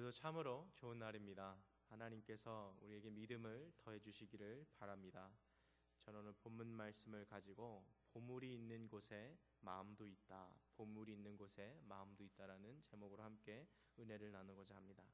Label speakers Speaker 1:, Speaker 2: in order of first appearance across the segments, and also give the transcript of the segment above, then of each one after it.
Speaker 1: 오늘도 참으로 좋은 날입니다. 하나님께서 우리에게 믿음을 더해 주시기를 바랍니다. 저는 오늘 본문 말씀을 가지고 보물이 있는 곳에 마음도 있다. 보물이 있는 곳에 마음도 있다라는 제목으로 함께 은혜를 나누고자 합니다.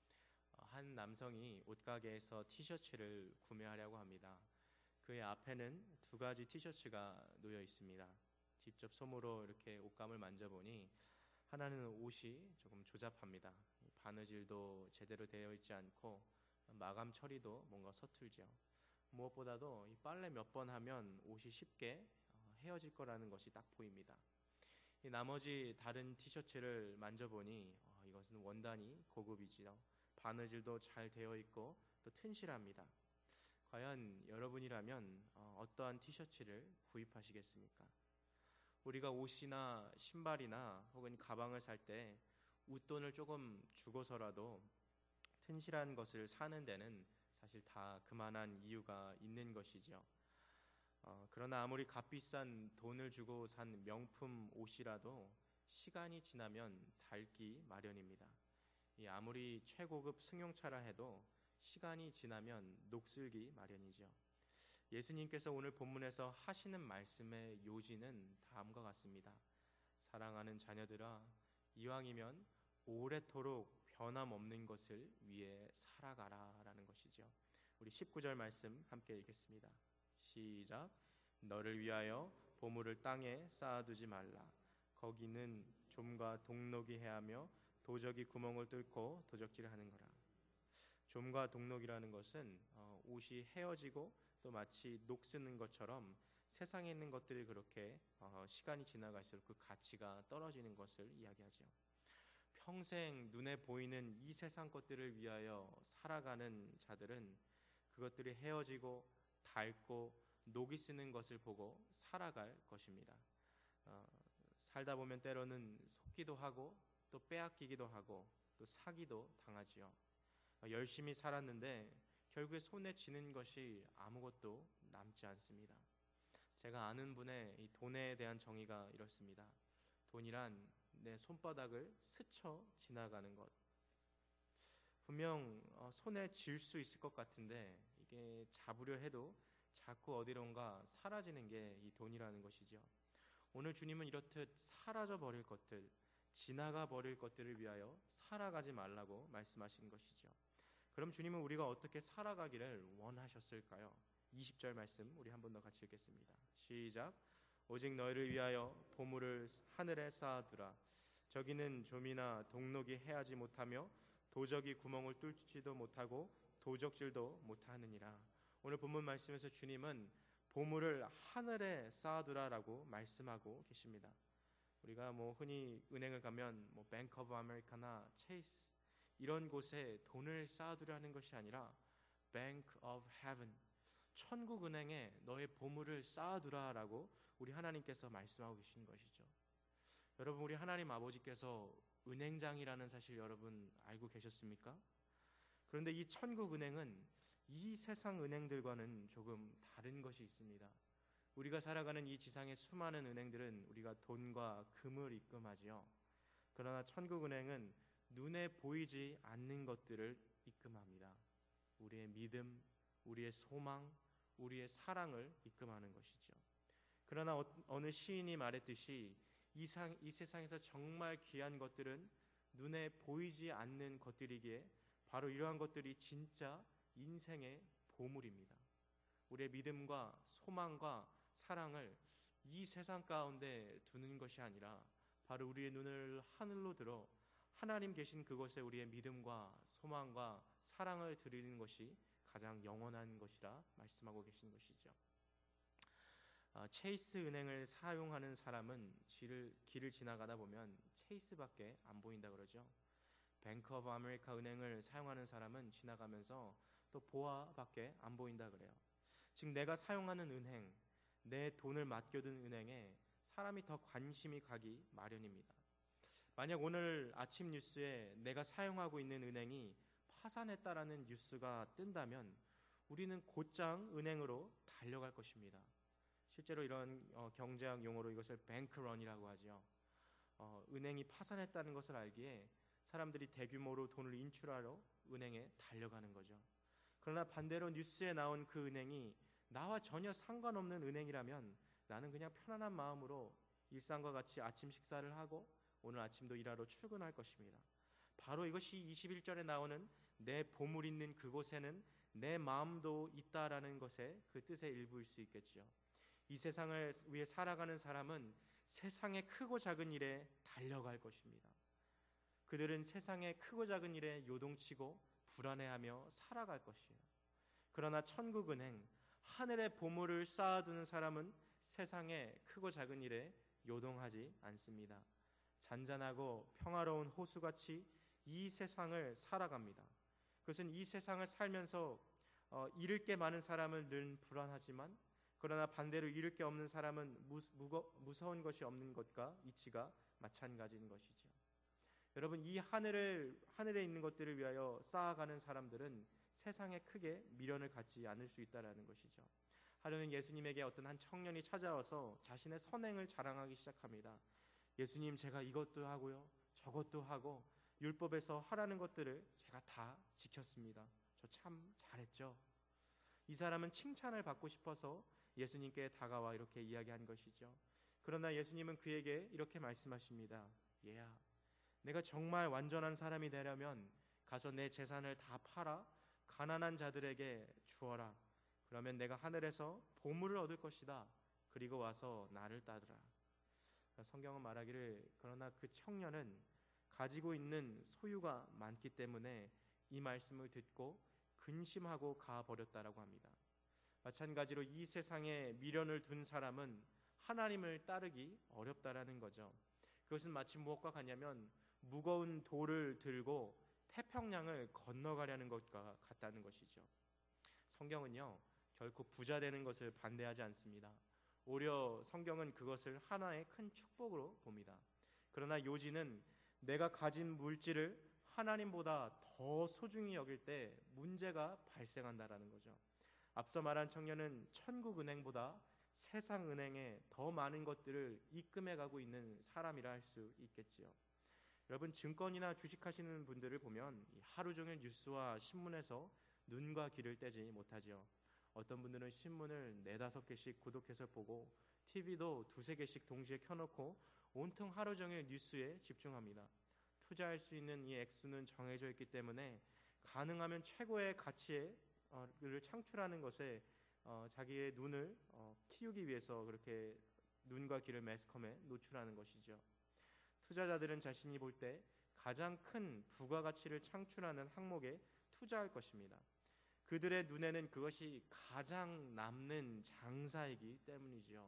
Speaker 1: 한 남성이 옷가게에서 티셔츠를 구매하려고 합니다. 그의 앞에는 두 가지 티셔츠가 놓여 있습니다. 직접 손으로 이렇게 옷감을 만져보니 하나는 옷이 조금 조잡합니다. 바느질도 제대로 되어 있지 않고 마감 처리도 뭔가 서툴죠. 무엇보다도 이 빨래 몇 번 하면 옷이 쉽게 헤어질 거라는 것이 딱 보입니다. 이 나머지 다른 티셔츠를 만져보니 이것은 원단이 고급이지요. 바느질도 잘 되어 있고 또 튼실합니다. 과연 여러분이라면 어떠한 티셔츠를 구입하시겠습니까? 우리가 옷이나 신발이나 혹은 가방을 살 때 웃돈을 조금 주고서라도 튼실한 것을 사는 데는 사실 다 그만한 이유가 있는 것이죠. 그러나 아무리 값비싼 돈을 주고 산 명품 옷이라도 시간이 지나면 닳기 마련입니다. 아무리 최고급 승용차라 해도 시간이 지나면 녹슬기 마련이죠. 예수님께서 오늘 본문에서 하시는 말씀의 요지는 다음과 같습니다. 사랑하는 자녀들아, 이왕이면 오래도록 변함없는 것을 위해 살아가라 라는 것이죠. 우리 19절 말씀 함께 읽겠습니다. 시작. 너를 위하여 보물을 땅에 쌓아두지 말라. 거기는 좀과 동록이 해하며 도적이 구멍을 뚫고 도적질하는 거라. 좀과 동록이라는 것은 옷이 헤어지고 또 마치 녹쓰는 것처럼 세상에 있는 것들이 그렇게 시간이 지나갈수록 그 가치가 떨어지는 것을 이야기하죠. 평생 눈에 보이는 이 세상 것들을 위하여 살아가는 자들은 그것들이 헤어지고 닳고 녹이 쓰는 것을 보고 살아갈 것입니다. 살다 보면 때로는 속기도 하고 또 빼앗기기도 하고 또 사기도 당하지요. 열심히 살았는데 결국에 손에 쥐는 것이 아무것도 남지 않습니다. 제가 아는 분의 이 돈에 대한 정의가 이렇습니다. 돈이란 내 손바닥을 스쳐 지나가는 것. 분명 손에 쥘 수 있을 것 같은데 이게 잡으려 해도 자꾸 어디론가 사라지는 게 이 돈이라는 것이죠. 오늘 주님은 이렇듯 사라져 버릴 것들, 지나가 버릴 것들을 위하여 살아가지 말라고 말씀하신 것이죠. 그럼 주님은 우리가 어떻게 살아가기를 원하셨을까요? 20절 말씀 우리 한 번 더 같이 읽겠습니다. 시작. 오직 너희를 위하여 보물을 하늘에 쌓아두라. 저기는 좀이나 동록이 해하지 못하며 도적이 구멍을 뚫지도 못하고 도적질도 못하느니라. 오늘 본문 말씀에서 주님은 보물을 하늘에 쌓아두라라고 말씀하고 계십니다. 우리가 흔히 은행을 가면 뱅크 오브 아메리카나, 체이스 이런 곳에 돈을 쌓아두라는 것이 아니라 Bank of Heaven, 천국 은행에 너의 보물을 쌓아두라라고 우리 하나님께서 말씀하고 계신 것이죠. 여러분, 우리 하나님 아버지께서 은행장이라는 사실 여러분 알고 계셨습니까? 그런데 이 천국 은행은 이 세상 은행들과는 조금 다른 것이 있습니다. 우리가 살아가는 이 지상의 수많은 은행들은 우리가 돈과 금을 입금하지요. 그러나 천국 은행은 눈에 보이지 않는 것들을 입금합니다. 우리의 믿음, 우리의 소망, 우리의 사랑을 입금하는 것이죠. 그러나 어느 시인이 말했듯이 이 세상에서 정말 귀한 것들은 눈에 보이지 않는 것들이기에 바로 이러한 것들이 진짜 인생의 보물입니다. 우리의 믿음과 소망과 사랑을 이 세상 가운데 두는 것이 아니라 바로 우리의 눈을 하늘로 들어 하나님 계신 그곳에 우리의 믿음과 소망과 사랑을 드리는 것이 가장 영원한 것이라 말씀하고 계신 것이죠. 체이스 은행을 사용하는 사람은 길을 지나가다 보면 체이스밖에 안 보인다 그러죠. 뱅크 오브 아메리카 은행을 사용하는 사람은 지나가면서 또 보아밖에 안 보인다 그래요. 즉 내가 사용하는 은행, 내 돈을 맡겨둔 은행에 사람이 더 관심이 가기 마련입니다. 만약 오늘 아침 뉴스에 내가 사용하고 있는 은행이 파산했다라는 뉴스가 뜬다면 우리는 곧장 은행으로 달려갈 것입니다. 실제로 이런 경제학 용어로 이것을 뱅크런이라고 하죠. 은행이 파산했다는 것을 알기에 사람들이 대규모로 돈을 인출하러 은행에 달려가는 거죠. 그러나 반대로 뉴스에 나온 그 은행이 나와 전혀 상관없는 은행이라면 나는 그냥 편안한 마음으로 일상과 같이 아침 식사를 하고 오늘 아침도 일하러 출근할 것입니다. 바로 이것이 21절에 나오는 내 보물 있는 그곳에는 내 마음도 있다라는 것의 그 뜻의 일부일 수 있겠지요. 이 세상을 위해 살아가는 사람은 세상의 크고 작은 일에 달려갈 것입니다. 그들은 세상의 크고 작은 일에 요동치고 불안해하며 살아갈 것이에요. 그러나 천국은행, 하늘의 보물을 쌓아두는 사람은 세상의 크고 작은 일에 요동하지 않습니다. 잔잔하고 평화로운 호수같이 이 세상을 살아갑니다. 그것은 이 세상을 살면서 잃을 게 많은 사람은 늘 불안하지만 그러나 반대로 잃을 게 없는 사람은 무서운 것이 없는 것과 이치가 마찬가지인 것이죠. 여러분, 이 하늘에 있는 것들을 위하여 쌓아가는 사람들은 세상에 크게 미련을 갖지 않을 수 있다라는 것이죠. 하루는 예수님에게 어떤 한 청년이 찾아와서 자신의 선행을 자랑하기 시작합니다. 예수님, 제가 이것도 하고요, 저것도 하고 율법에서 하라는 것들을 제가 다 지켰습니다. 저 참 잘했죠. 이 사람은 칭찬을 받고 싶어서 예수님께 다가와 이렇게 이야기한 것이죠. 그러나 예수님은 그에게 이렇게 말씀하십니다. 얘야, 내가 정말 완전한 사람이 되려면 가서 내 재산을 다 팔아 가난한 자들에게 주어라. 그러면 내가 하늘에서 보물을 얻을 것이다. 그리고 와서 나를 따르라. 성경은 말하기를 그러나 그 청년은 가지고 있는 소유가 많기 때문에 이 말씀을 듣고 근심하고 가버렸다라고 합니다. 마찬가지로 이 세상에 미련을 둔 사람은 하나님을 따르기 어렵다라는 거죠. 그것은 마치 무엇과 같냐면 무거운 돌을 들고 태평양을 건너가려는 것과 같다는 것이죠. 성경은요, 결코 부자 되는 것을 반대하지 않습니다. 오히려 성경은 그것을 하나의 큰 축복으로 봅니다. 그러나 요지는 내가 가진 물질을 하나님보다 더 소중히 여길 때 문제가 발생한다라는 거죠. 앞서 말한 청년은 천국은행보다 세상은행에 더 많은 것들을 입금해 가고 있는 사람이라 할 수 있겠지요. 여러분, 증권이나 주식하시는 분들을 보면 하루 종일 뉴스와 신문에서 눈과 귀를 떼지 못하죠. 어떤 분들은 신문을 4-5개씩 구독해서 보고 TV도 2-3개씩 동시에 켜놓고 온통 하루 종일 뉴스에 집중합니다. 투자할 수 있는 이 액수는 정해져 있기 때문에 가능하면 최고의 가치를 창출하는 것에 자기의 눈을 키우기 위해서 그렇게 눈과 귀를 매스컴에 노출하는 것이죠. 투자자들은 자신이 볼 때 가장 큰 부가가치를 창출하는 항목에 투자할 것입니다. 그들의 눈에는 그것이 가장 남는 장사이기 때문이죠.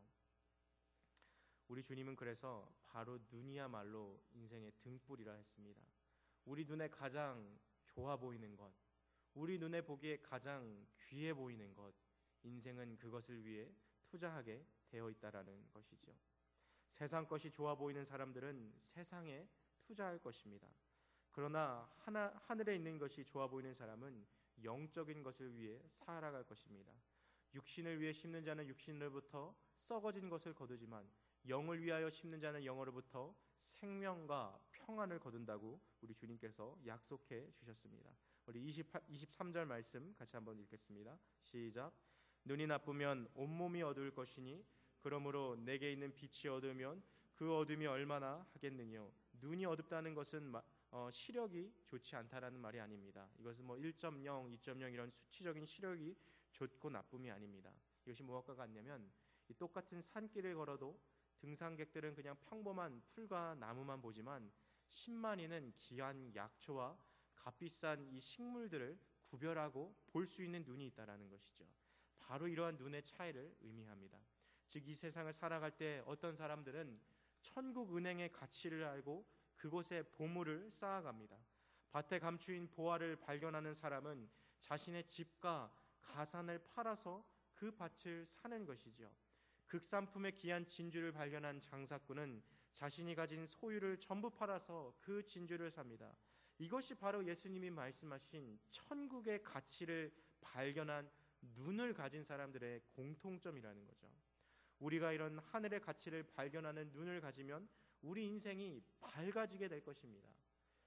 Speaker 1: 우리 주님은 그래서 바로 눈이야말로 인생의 등불이라 했습니다. 우리 눈에 가장 좋아 보이는 것, 우리 눈에 보기에 가장 귀해 보이는 것, 인생은 그것을 위해 투자하게 되어 있다라는 것이죠. 세상 것이 좋아 보이는 사람들은 세상에 투자할 것입니다. 그러나 하늘에 있는 것이 좋아 보이는 사람은 영적인 것을 위해 살아갈 것입니다. 육신을 위해 심는 자는 육신으로부터 썩어진 것을 거두지만 영을 위하여 심는 자는 영으로부터 생명과 평안을 거둔다고 우리 주님께서 약속해 주셨습니다. 우리 23절 말씀 같이 한번 읽겠습니다. 시작. 눈이 나쁘면 온몸이 어두울 것이니 그러므로 내게 있는 빛이 어두우면 그 어둠이 얼마나 하겠느냐. 눈이 어둡다는 것은 시력이 좋지 않다라는 말이 아닙니다. 이것은 1.0, 2.0 이런 수치적인 시력이 좋고 나쁨이 아닙니다. 이것이 무엇과 같냐면 이 똑같은 산길을 걸어도 등산객들은 그냥 평범한 풀과 나무만 보지만 신만이는 귀한 약초와 값비싼 이 식물들을 구별하고 볼 수 있는 눈이 있다라는 것이죠. 바로 이러한 눈의 차이를 의미합니다. 즉 이 세상을 살아갈 때 어떤 사람들은 천국 은행의 가치를 알고 그곳에 보물을 쌓아갑니다. 밭에 감추인 보화를 발견하는 사람은 자신의 집과 가산을 팔아서 그 밭을 사는 것이죠. 극산품의 귀한 진주를 발견한 장사꾼은 자신이 가진 소유를 전부 팔아서 그 진주를 삽니다. 이것이 바로 예수님이 말씀하신 천국의 가치를 발견한 눈을 가진 사람들의 공통점이라는 거죠. 우리가 이런 하늘의 가치를 발견하는 눈을 가지면 우리 인생이 밝아지게 될 것입니다.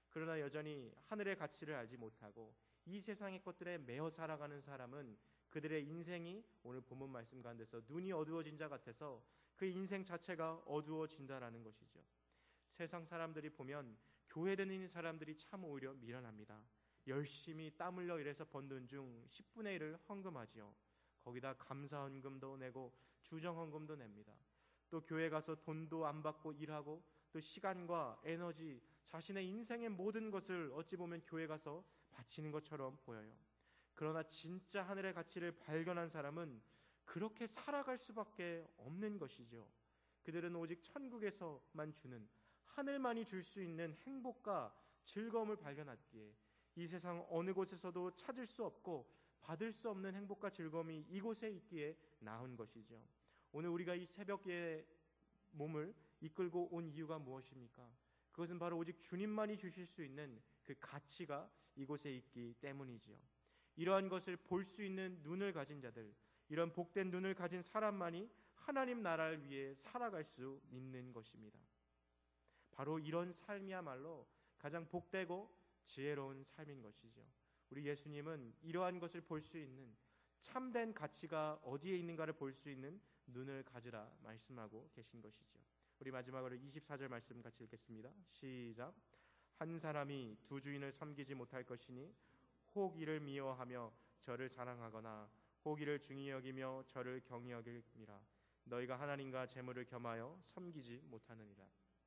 Speaker 1: 그러나 여전히 하늘의 가치를 알지 못하고 이 세상의 것들에 매여 살아가는 사람은 그들의 인생이 오늘 본문 말씀 가운데서 눈이 어두워진 자 같아서 그 인생 자체가 어두워진다라는 것이죠. 세상 사람들이 보면 교회 다니는 사람들이 참 오히려 미련합니다. 열심히 땀 흘려 일해서 번 돈 중 10분의 1을 헌금하지요. 거기다 감사 헌금도 내고 주정 헌금도 냅니다. 또 교회 가서 돈도 안 받고 일하고 또 시간과 에너지, 자신의 인생의 모든 것을 어찌 보면 교회 가서 바치는 것처럼 보여요. 그러나 진짜 하늘의 가치를 발견한 사람은 그렇게 살아갈 수밖에 없는 것이죠. 그들은 오직 천국에서만 주는, 하늘만이 줄 수 있는 행복과 즐거움을 발견하기에 이 세상 어느 곳에서도 찾을 수 없고 받을 수 없는 행복과 즐거움이 이곳에 있기에 나온 것이죠. 오늘 우리가 이 새벽에 몸을 이끌고 온 이유가 무엇입니까? 그것은 바로 오직 주님만이 주실 수 있는 그 가치가 이곳에 있기 때문이지요. 이러한 것을 볼 수 있는 눈을 가진 자들, 이런 복된 눈을 가진 사람만이 하나님 나라를 위해 살아갈 수 있는 것입니다. 바로 이런 삶이야말로 가장 복되고 지혜로운 삶인 것이죠. 우리 예수님은 이러한 것을 볼 수 있는, 참된 가치가 어디에 있는가를 볼 수 있는 눈을 가지라 말씀하고 계신 것이죠. 우리 마지막으로 24절 말씀 같이 읽겠습니다. 시작. 한 사람이 두 주인을 섬기지 못할 것이니 혹 이를 미워하며 저를 사랑하거나 혹 이를 중히 여기며 저를 경히 여김이라. 너희가 하나님과 재물을 겸하여 섬기지 못하느니라.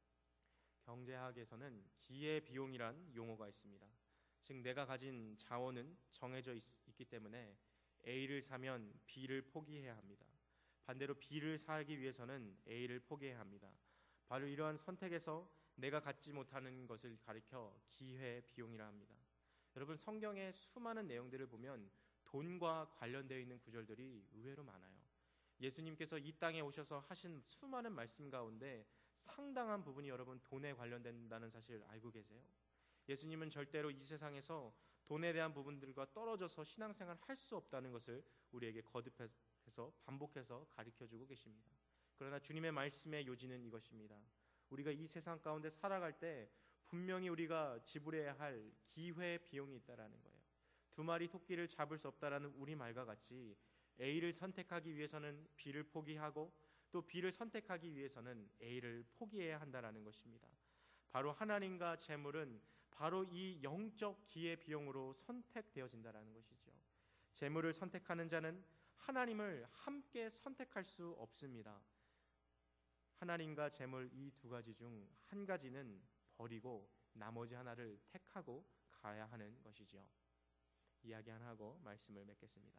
Speaker 1: 경제학에서는 기회비용이란 용어가 있습니다. 즉 내가 가진 자원은 정해져 있기 때문에 A를 사면 B를 포기해야 합니다. 반대로 B를 사기 위해서는 A를 포기해야 합니다. 바로 이러한 선택에서 내가 갖지 못하는 것을 가리켜 기회비용이라 합니다. 여러분, 성경의 수많은 내용들을 보면 돈과 관련되어 있는 구절들이 의외로 많아요. 예수님께서 이 땅에 오셔서 하신 수많은 말씀 가운데 상당한 부분이 여러분 돈에 관련된다는 사실 알고 계세요? 예수님은 절대로 이 세상에서 돈에 대한 부분들과 떨어져서 신앙생활을 할 수 없다는 것을 우리에게 거듭해서 반복해서 가르쳐주고 계십니다. 그러나 주님의 말씀의 요지는 이것입니다. 우리가 이 세상 가운데 살아갈 때 분명히 우리가 지불해야 할 기회 비용이 있다라는 거예요. 두 마리 토끼를 잡을 수 없다라는 우리말과 같이 A를 선택하기 위해서는 B를 포기하고 또 B를 선택하기 위해서는 A를 포기해야 한다라는 것입니다. 바로 하나님과 재물은 바로 이 영적 기회 비용으로 선택되어진다라는 것이죠. 재물을 선택하는 자는 하나님을 함께 선택할 수 없습니다. 하나님과 재물 이 두 가지 중 한 가지는 버리고 나머지 하나를 택하고 가야 하는 것이죠. 이야기 하나 하고 말씀을 맺겠습니다.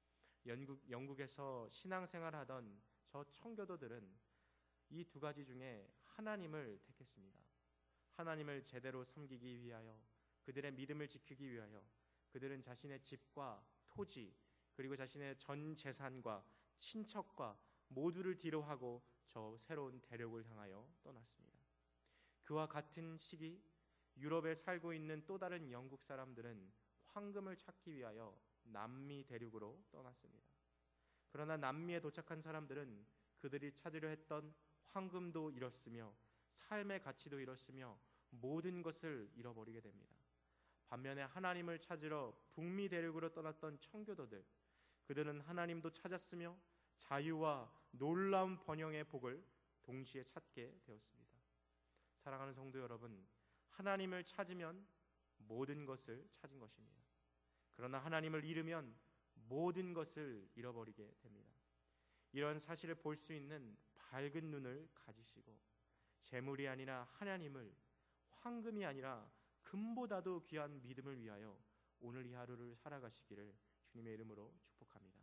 Speaker 1: 영국에서 신앙생활하던 저 청교도들은 이 두 가지 중에 하나님을 택했습니다. 하나님을 제대로 섬기기 위하여, 그들의 믿음을 지키기 위하여 그들은 자신의 집과 토지 그리고 자신의 전 재산과 친척과 모두를 뒤로하고 저 새로운 대륙을 향하여 떠났습니다. 그와 같은 시기 유럽에 살고 있는 또 다른 영국 사람들은 황금을 찾기 위하여 남미 대륙으로 떠났습니다. 그러나 남미에 도착한 사람들은 그들이 찾으려 했던 황금도 잃었으며 삶의 가치도 잃었으며 모든 것을 잃어버리게 됩니다. 반면에 하나님을 찾으러 북미 대륙으로 떠났던 청교도들, 그들은 하나님도 찾았으며 자유와 놀라운 번영의 복을 동시에 찾게 되었습니다. 사랑하는 성도 여러분, 하나님을 찾으면 모든 것을 찾은 것입니다. 그러나 하나님을 잃으면 모든 것을 잃어버리게 됩니다. 이런 사실을 볼 수 있는 밝은 눈을 가지시고 재물이 아니라 하나님을, 황금이 아니라 금보다도 귀한 믿음을 위하여 오늘 이 하루를 살아가시기를 주님의 이름으로 축복합니다.